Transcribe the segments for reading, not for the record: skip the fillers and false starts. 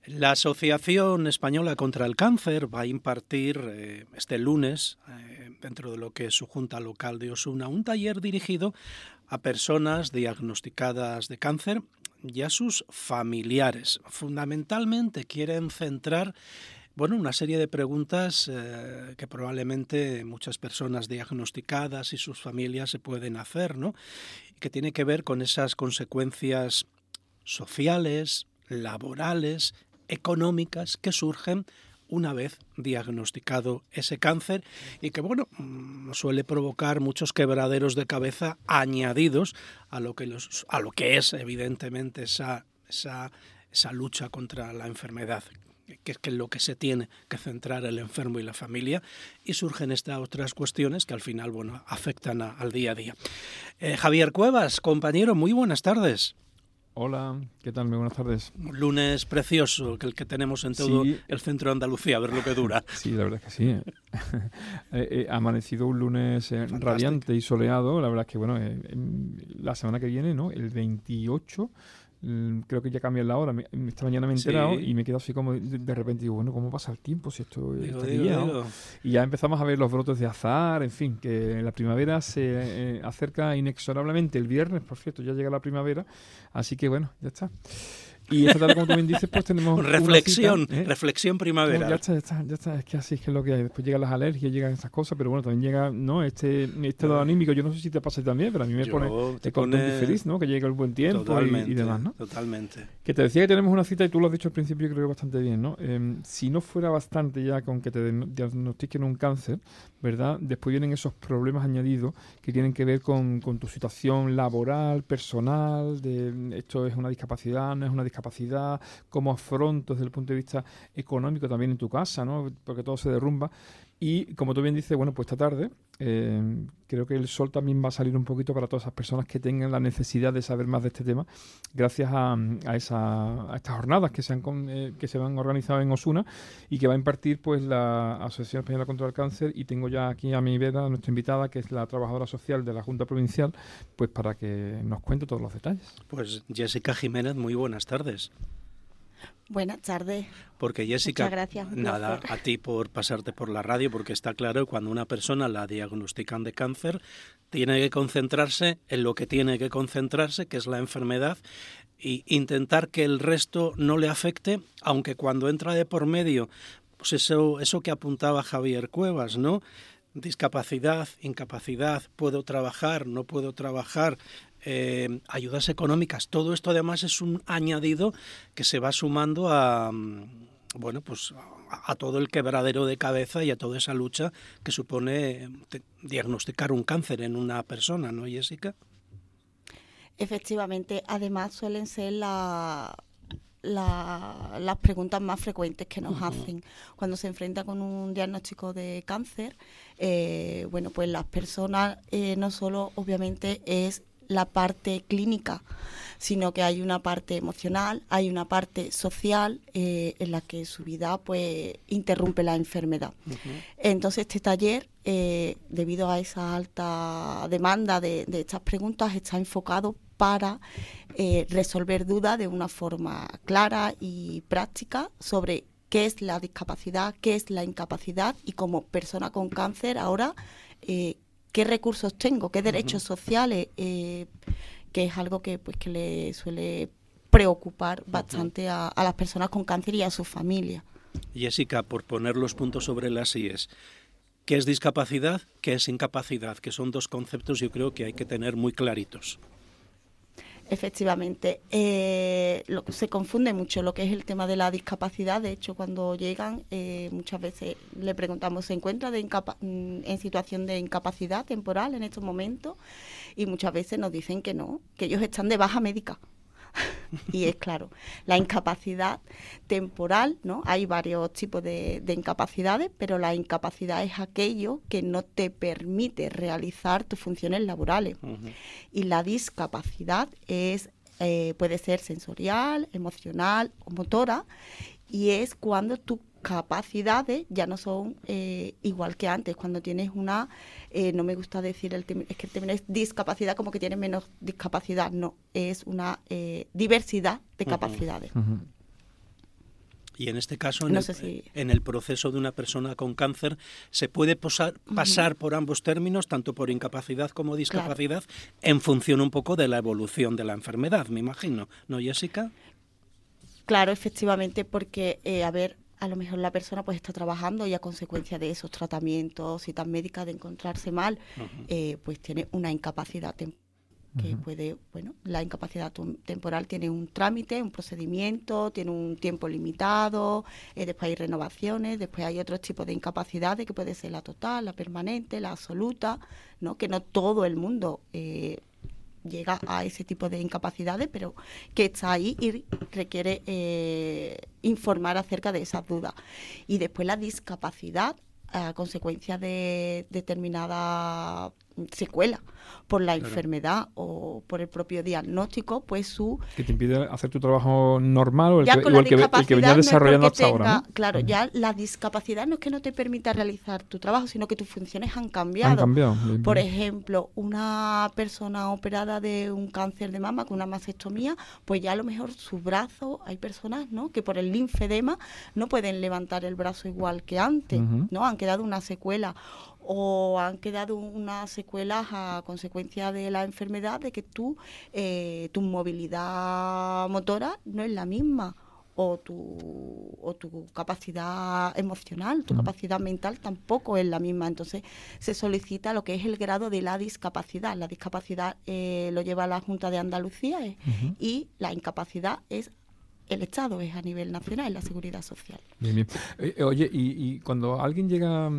La Asociación Española contra el Cáncer va a impartir este lunes, dentro de lo que es su Junta Local de Osuna, un taller dirigido a personas diagnosticadas de cáncer y a sus familiares. Fundamentalmente quieren centrar una serie de preguntas que probablemente muchas personas diagnosticadas y sus familias se pueden hacer, ¿no? Que tiene que ver con esas consecuencias sociales, laborales, económicas que surgen una vez diagnosticado ese cáncer y que suele provocar muchos quebraderos de cabeza añadidos a lo que es evidentemente esa lucha contra la enfermedad, que es lo que se tiene que centrar el enfermo y la familia, y surgen estas otras cuestiones que al final afectan al día a día. Javier Cuevas, compañero, muy buenas tardes. Hola, ¿qué tal? Muy buenas tardes. Un lunes precioso, el que tenemos en todo el centro de Andalucía, a ver lo que dura. Sí, la verdad es que sí. Ha amanecido un lunes radiante y soleado. La verdad es que, la semana que viene, ¿no? El 28, creo que ya cambia la hora. Esta mañana me he enterado y me he quedado así como de repente, digo, ¿cómo pasa el tiempo? Si esto está aquí ya, ¿no? Y ya empezamos a ver los brotes de azahar, en fin, que la primavera se acerca inexorablemente. El viernes, por cierto, ya llega la primavera, así que ya está. Y esta tarde, como tú bien dices, pues tenemos reflexión, una cita, reflexión primavera. Ya está, es que así es lo que hay. Después llegan las alergias, llegan esas cosas, pero también llega, ¿no? Este estado anímico. Yo no sé si te pasa también, pero a mí me pone muy feliz, ¿no? Que llegue el buen tiempo y demás, ¿no? Totalmente. Que te decía que tenemos una cita y tú lo has dicho al principio, yo creo que bastante bien, ¿no? Si no fuera bastante ya con que te diagnostiquen un cáncer, ¿verdad? Después vienen esos problemas añadidos que tienen que ver con tu situación laboral, personal, de esto es una discapacidad, no es una discapacidad, cómo afronto desde el punto de vista económico también en tu casa, ¿no? Porque todo se derrumba. Y como tú bien dices, pues esta tarde creo que el sol también va a salir un poquito para todas esas personas que tengan la necesidad de saber más de este tema, gracias a estas jornadas que se han organizado en Osuna y que va a impartir pues la Asociación Española contra el Cáncer. Y tengo ya aquí a mi vera a nuestra invitada, que es la trabajadora social de la Junta Provincial, pues para que nos cuente todos los detalles. Pues Jessica Jiménez, muy buenas tardes. Buenas tardes. Porque Jessica, muchas gracias. Nada, a ti por pasarte por la radio, porque está claro que cuando una persona la diagnostican de cáncer, tiene que concentrarse en lo que tiene que concentrarse, que es la enfermedad, y intentar que el resto no le afecte, aunque cuando entra de por medio, pues eso que apuntaba Javier Cuevas, ¿no? Discapacidad, incapacidad, puedo trabajar, no puedo trabajar, ayudas económicas, todo esto además es un añadido que se va sumando a todo el quebradero de cabeza y a toda esa lucha que supone diagnosticar un cáncer en una persona, ¿no, Jessica? Efectivamente, además suelen ser las preguntas más frecuentes que nos hacen cuando se enfrenta con un diagnóstico de cáncer. Pues las personas no solo obviamente es la parte clínica, sino que hay una parte emocional, hay una parte social en la que su vida pues interrumpe la enfermedad. Entonces este taller, debido a esa alta demanda de estas preguntas, está enfocado para resolver dudas de una forma clara y práctica sobre qué es la discapacidad, qué es la incapacidad y como persona con cáncer ahora qué recursos tengo, qué derechos sociales, que es algo que le suele preocupar bastante a las personas con cáncer y a sus familias. Jessica, por poner los puntos sobre las IES, ¿qué es discapacidad? ¿Qué es incapacidad? Que son dos conceptos yo creo que hay que tener muy claritos. Efectivamente, se confunde mucho lo que es el tema de la discapacidad. De hecho, cuando llegan, muchas veces le preguntamos, ¿se encuentra en situación de incapacidad temporal en estos momentos? Y muchas veces nos dicen que no, que ellos están de baja médica. Y es claro, la incapacidad temporal, ¿no? Hay varios tipos de incapacidades, pero la incapacidad es aquello que no te permite realizar tus funciones laborales. Y la discapacidad puede ser sensorial, emocional o motora, y es cuando tus capacidades ya no son igual que antes, cuando tienes una, no me gusta decir el término, es que el término es discapacidad, como que tienes menos discapacidad, no, es una diversidad de capacidades. Y en este caso, en el proceso de una persona con cáncer, ¿se puede pasar por ambos términos, tanto por incapacidad como discapacidad, en función un poco de la evolución de la enfermedad, me imagino? ¿No, Jessica? Claro, efectivamente, porque, a lo mejor la persona pues está trabajando y a consecuencia de esos tratamientos y tan médicas de encontrarse mal, pues tiene una incapacidad temporal. Que puede, la incapacidad temporal tiene un trámite, un procedimiento, tiene un tiempo limitado, después hay renovaciones, después hay otros tipos de incapacidades que puede ser la total, la permanente, la absoluta, ¿no? Que no todo el mundo llega a ese tipo de incapacidades, pero que está ahí y requiere informar acerca de esas dudas. Y después la discapacidad a consecuencia de determinada secuela por la enfermedad o por el propio diagnóstico, pues que te impide hacer tu trabajo normal o el que venías desarrollando hasta ahora, ¿no? Claro, ya la discapacidad no es que no te permita realizar tu trabajo, sino que tus funciones han cambiado. Bien. Por ejemplo, una persona operada de un cáncer de mama con una mastectomía, pues ya a lo mejor su brazo, hay personas, ¿no?, que por el linfedema no pueden levantar el brazo igual que antes, ¿no? Han quedado una secuela. O han quedado unas secuelas a consecuencia de la enfermedad de que tu movilidad motora no es la misma, o tu capacidad emocional, tu capacidad mental tampoco es la misma. Entonces se solicita lo que es el grado de la discapacidad. La discapacidad lo lleva la Junta de Andalucía y la incapacidad es el Estado, es a nivel nacional, la Seguridad Social. Bien. Oye, y cuando alguien llega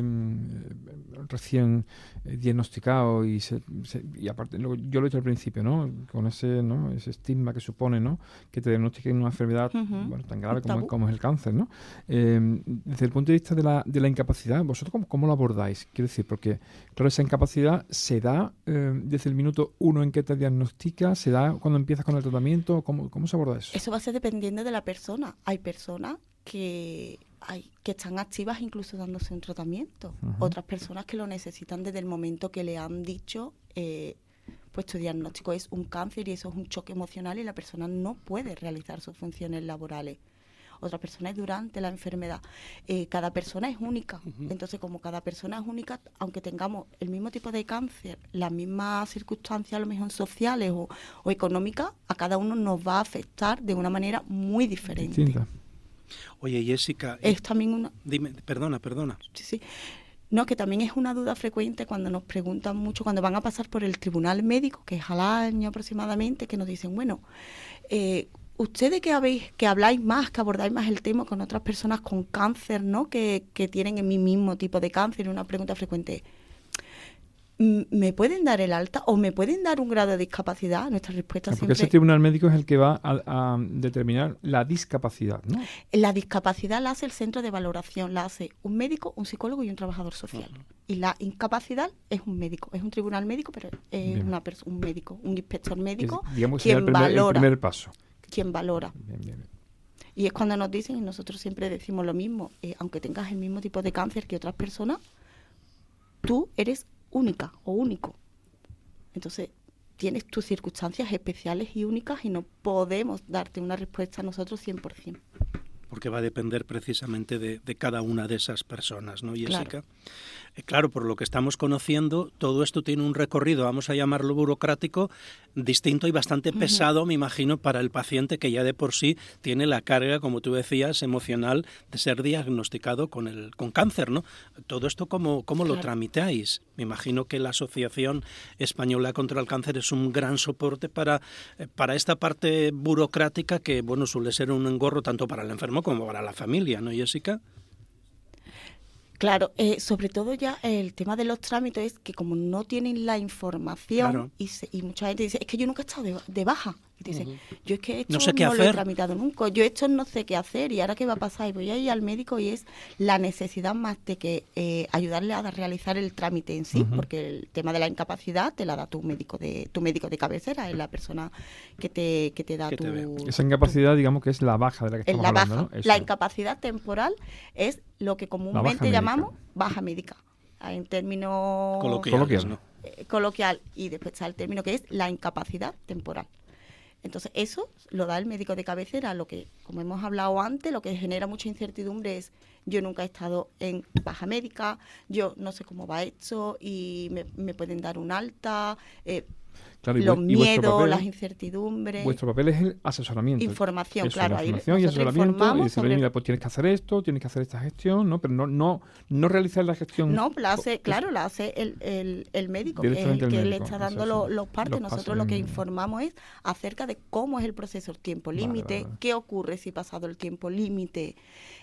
recién diagnosticado y aparte, yo lo he dicho al principio, ¿no?, con ese estigma que supone, ¿no?, que te diagnostiquen una enfermedad tan grave como es el cáncer, ¿no? Desde el punto de vista de la incapacidad, ¿vosotros cómo lo abordáis? Quiero decir, porque claro, esa incapacidad se da desde el minuto 1 en que te diagnostica, se da cuando empiezas con el tratamiento, ¿cómo se aborda eso? Eso va a ser dependiendo de la persona. Hay personas que están activas incluso dándose un tratamiento. Otras personas que lo necesitan desde el momento que le han dicho, pues tu diagnóstico es un cáncer y eso es un choque emocional y la persona no puede realizar sus funciones laborales. Otra persona es durante la enfermedad. Cada persona es única. Entonces, como cada persona es única, aunque tengamos el mismo tipo de cáncer, las mismas circunstancias, a lo mejor sociales o económicas, a cada uno nos va a afectar de una manera muy diferente. Distinta. Oye, Jessica... Es también una... Dime, perdona. Sí. No, que también es una duda frecuente cuando nos preguntan mucho, cuando van a pasar por el tribunal médico, que es al año aproximadamente, que nos dicen, ustedes que habláis más, que abordáis más el tema con otras personas con cáncer, ¿no?, que tienen el mismo tipo de cáncer, una pregunta frecuente, ¿me pueden dar el alta o me pueden dar un grado de discapacidad? Nuestra respuesta siempre... Porque ese tribunal médico es el que va a determinar la discapacidad, ¿no? La discapacidad la hace el centro de valoración, la hace un médico, un psicólogo y un trabajador social. Y la incapacidad es un médico, es un tribunal médico, pero es un médico, un inspector médico, quien valora. El primer paso. Quien valora. Bien. Y es cuando nos dicen, y nosotros siempre decimos lo mismo, aunque tengas el mismo tipo de cáncer que otras personas, tú eres única o único. Entonces, tienes tus circunstancias especiales y únicas y no podemos darte una respuesta nosotros 100%. Porque va a depender precisamente de cada una de esas personas, ¿no, Jessica? Claro. Claro, por lo que estamos conociendo, todo esto tiene un recorrido, vamos a llamarlo burocrático, distinto y bastante pesado, me imagino, para el paciente que ya de por sí tiene la carga, como tú decías, emocional de ser diagnosticado con cáncer, ¿no? Todo esto, ¿cómo lo tramitáis? Me imagino que la Asociación Española contra el Cáncer es un gran soporte para esta parte burocrática que, suele ser un engorro tanto para el enfermo como para la familia, ¿no, Jessica? Claro, sobre todo ya el tema de los trámites es que como no tienen la información y mucha gente dice, es que yo nunca he estado de baja. Y dice, yo es que esto no lo he tramitado nunca, yo esto no sé qué hacer y ahora qué va a pasar. Y voy a ir al médico y es la necesidad más de que ayudarle a realizar el trámite en sí, porque el tema de la incapacidad te la da tu médico de cabecera, es la persona que te da Esa incapacidad, digamos que es la baja de la que estamos hablando, ¿no? La incapacidad temporal es lo que comúnmente llamamos baja médica, en términos coloquial, ¿no? Coloquial, y después está el término que es la incapacidad temporal. Entonces, eso lo da el médico de cabecera. Lo que, como hemos hablado antes, lo que genera mucha incertidumbre es: yo nunca he estado en baja médica, yo no sé cómo va esto y me pueden dar un alta, claro, los miedos, papel, las incertidumbres. Vuestro papel es el asesoramiento. Información, eso, claro. Información y asesoramiento. Y decirle, sobre... mira, pues tienes que hacer esto, tienes que hacer esta gestión, ¿no? Pero no realizar la gestión. No, la hace el médico, que es el que le está dando los partes. Nosotros lo que informamos es acerca de cómo es el proceso, el tiempo límite, vale. Qué ocurre si pasado el tiempo límite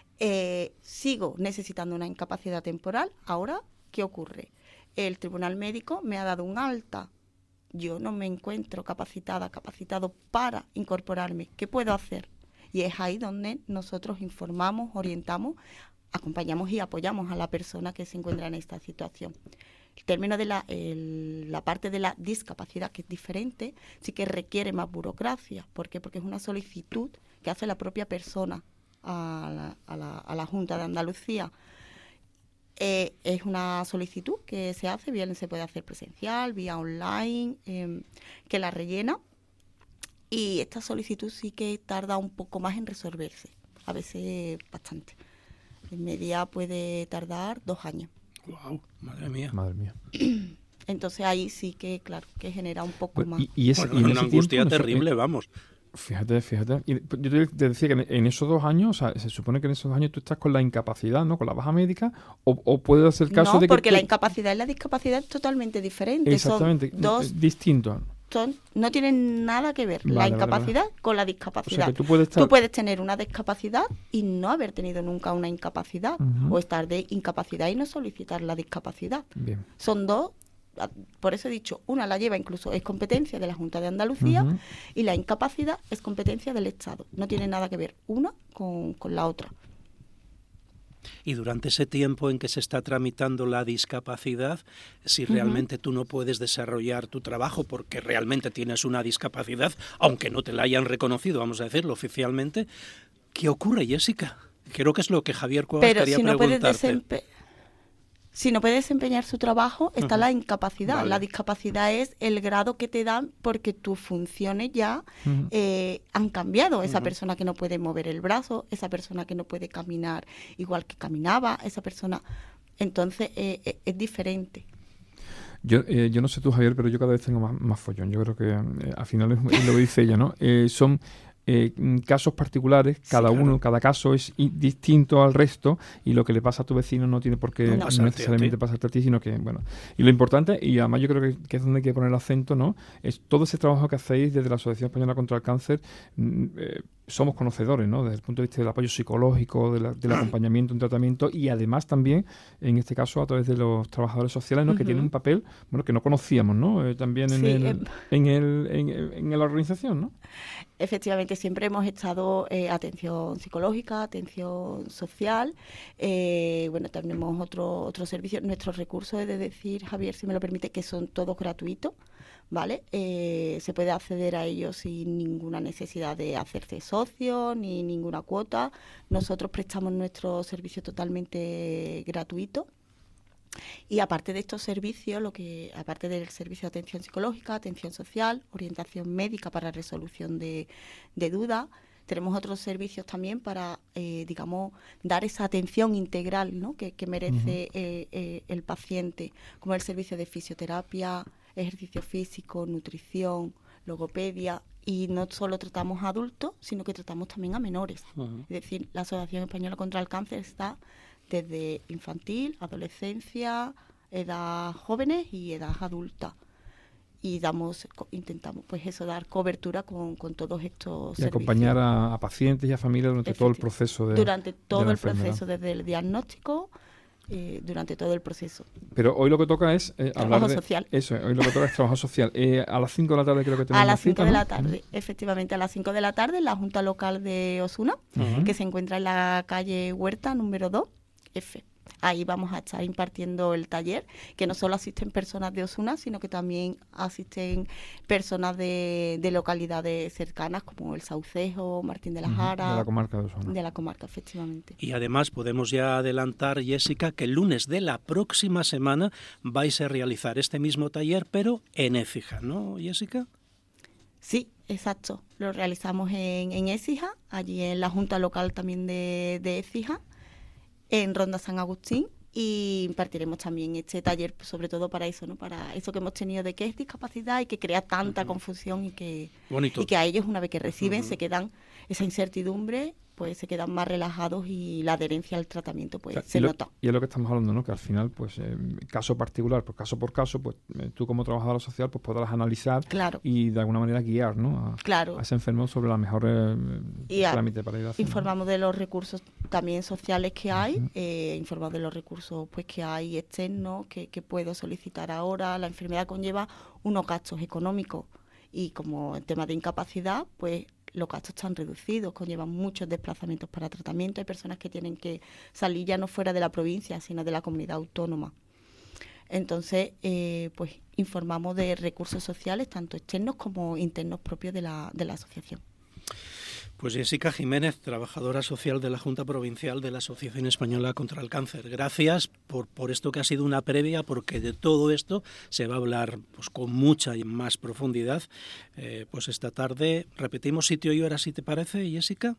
sigo necesitando una incapacidad temporal. Ahora, ¿qué ocurre? El tribunal médico me ha dado un alta. Yo no me encuentro capacitado para incorporarme. ¿Qué puedo hacer? Y es ahí donde nosotros informamos, orientamos, acompañamos y apoyamos a la persona que se encuentra en esta situación. El término de la parte de la discapacidad, que es diferente, sí que requiere más burocracia. ¿Por qué? Porque es una solicitud que hace la propia persona a la Junta de Andalucía. Es una solicitud que se hace, bien se puede hacer presencial, vía online, que la rellena, y esta solicitud sí que tarda un poco más en resolverse, a veces bastante. En media puede tardar 2 años. ¡Wow! Madre mía. Madre mía. Entonces ahí sí que, claro, que genera un poco más. Y una angustia terrible, vamos. Fíjate. Y yo te decía que en esos 2 años, o sea, se supone que en esos 2 años tú estás con la incapacidad, ¿no? Con la baja médica, o puede ser el caso de que... No, porque la incapacidad y la discapacidad es totalmente diferente. Exactamente, son dos distintos. No tienen nada que ver la incapacidad con la discapacidad. O sea, que tú puedes tener una discapacidad y no haber tenido nunca una incapacidad, o estar de incapacidad y no solicitar la discapacidad. Bien. Son dos. Por eso he dicho, una la lleva incluso, es competencia de la Junta de Andalucía, y la incapacidad es competencia del Estado. No tiene nada que ver una con la otra. Y durante ese tiempo en que se está tramitando la discapacidad, si realmente tú no puedes desarrollar tu trabajo porque realmente tienes una discapacidad, aunque no te la hayan reconocido, vamos a decirlo oficialmente, ¿qué ocurre, Jessica? Creo que es lo que Javier Cuevas quería preguntarte. Si no puede desempeñar su trabajo, está la incapacidad. Vale. La discapacidad es el grado que te dan porque tus funciones ya han cambiado. Esa persona que no puede mover el brazo, esa persona que no puede caminar igual que caminaba, esa persona... Entonces, es diferente. Yo no sé tú, Javier, pero yo cada vez tengo más follón. Yo creo que al final es lo que dice ella, ¿no? Son... casos particulares, cada caso es distinto al resto, y lo que le pasa a tu vecino no tiene por qué necesariamente pasarte a ti, sino que, bueno, y lo importante, y además yo creo que es donde hay que poner el acento, ¿no? Es todo ese trabajo que hacéis desde la Asociación Española contra el Cáncer. Somos conocedores, ¿no? Desde el punto de vista del apoyo psicológico, del acompañamiento en tratamiento, y además también, en este caso, a través de los trabajadores sociales, ¿no? Que tienen un papel, bueno, que no conocíamos, ¿no? También en la organización, ¿no? Efectivamente, siempre hemos estado atención psicológica, atención social, bueno, tenemos otro servicio. Nuestros recursos, he de decir, Javier, si me lo permite, que son todos gratuitos, ¿vale? Se puede acceder a ellos sin ninguna necesidad de hacerse socio ni ninguna cuota. Nosotros prestamos nuestro servicio totalmente gratuito. Y aparte de estos servicios, aparte del servicio de atención psicológica, atención social, orientación médica para resolución de dudas, tenemos otros servicios también para, digamos, dar esa atención integral, ¿no? que merece el paciente, como el servicio de fisioterapia, ejercicio físico, nutrición, logopedia. Y no solo tratamos a adultos, sino que tratamos también a menores. Es decir, la Asociación Española contra el Cáncer está desde infantil, adolescencia, edad jóvenes y edad adulta. Y intentamos pues eso, dar cobertura con todos estos y servicios. Acompañar a pacientes y a familias durante todo el proceso durante todo el proceso, desde el diagnóstico, durante todo el proceso. Pero hoy lo que toca es hablar de social. Eso, hoy lo que toca es trabajo social. A las 5 de la tarde creo que tenemos a las 5 cita, de ¿no? la tarde, efectivamente, a las 5 de la tarde en la Junta Local de Osuna, que se encuentra en la calle Huerta, número 2, F. Ahí vamos a estar impartiendo el taller, que no solo asisten personas de Osuna, sino que también asisten personas de localidades cercanas, como El Saucejo, Martín de la Jara. De la comarca de Osuna. De la comarca, efectivamente. Y además podemos ya adelantar, Jessica, que el lunes de la próxima semana vais a realizar este mismo taller, pero en Écija, ¿no, Jessica? Sí, exacto. Lo realizamos en Écija, allí en la Junta Local también de Écija, en Ronda San Agustín, y impartiremos también este taller, pues, sobre todo para eso, ¿no? Para eso que hemos tenido de qué es discapacidad y que crea tanta confusión y que a ellos, una vez que reciben, se quedan esa incertidumbre, pues se quedan más relajados y la adherencia al tratamiento pues se nota. Y es lo que estamos hablando, ¿no? Que al final, pues caso particular, pues caso por caso, pues tú como trabajadora social pues podrás analizar y de alguna manera guiar, ¿no? A ese enfermo sobre la mejor trámite para ir a hacer. Informamos de los recursos también sociales que hay, informamos de los recursos pues que hay externos, que puedo solicitar ahora. La enfermedad conlleva unos gastos económicos y como en tema de incapacidad, pues los gastos están reducidos, conllevan muchos desplazamientos para tratamiento. Hay personas que tienen que salir ya no fuera de la provincia, sino de la comunidad autónoma. Entonces, pues informamos de recursos sociales, tanto externos como internos propios de la asociación. Pues Jessica Jiménez, trabajadora social de la Junta Provincial de la Asociación Española contra el Cáncer. Gracias por esto que ha sido una previa, porque de todo esto se va a hablar pues con mucha y más profundidad. Pues esta tarde repetimos sitio y hora, si te parece, Jessica.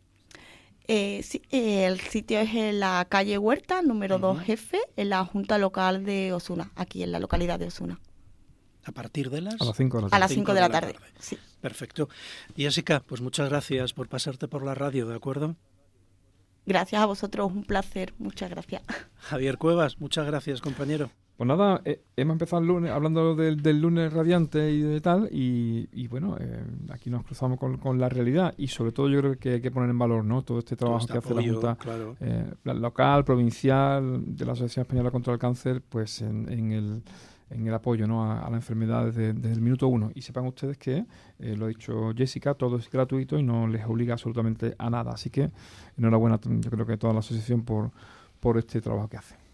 Sí, el sitio es en la calle Huerta, número 2F, en la Junta Local de Osuna, aquí en la localidad de Osuna. ¿A partir de las? A las 5 de la tarde. A las 5 de la tarde, sí. Perfecto. Jessica, pues muchas gracias por pasarte por la radio, ¿de acuerdo? Gracias a vosotros, un placer, muchas gracias. Javier Cuevas, muchas gracias, compañero. Pues nada, hemos empezado el lunes hablando del lunes radiante y de tal, y bueno, aquí nos cruzamos con la realidad, y sobre todo yo creo que hay que poner en valor, ¿no? Todo este trabajo que hace la Junta local, provincial, de la Asociación Española contra el Cáncer, pues en el apoyo, ¿no? a la enfermedad desde el minuto 1. Y sepan ustedes que, lo ha dicho Jessica, todo es gratuito y no les obliga absolutamente a nada. Así que enhorabuena, yo creo que toda la asociación por este trabajo que hace.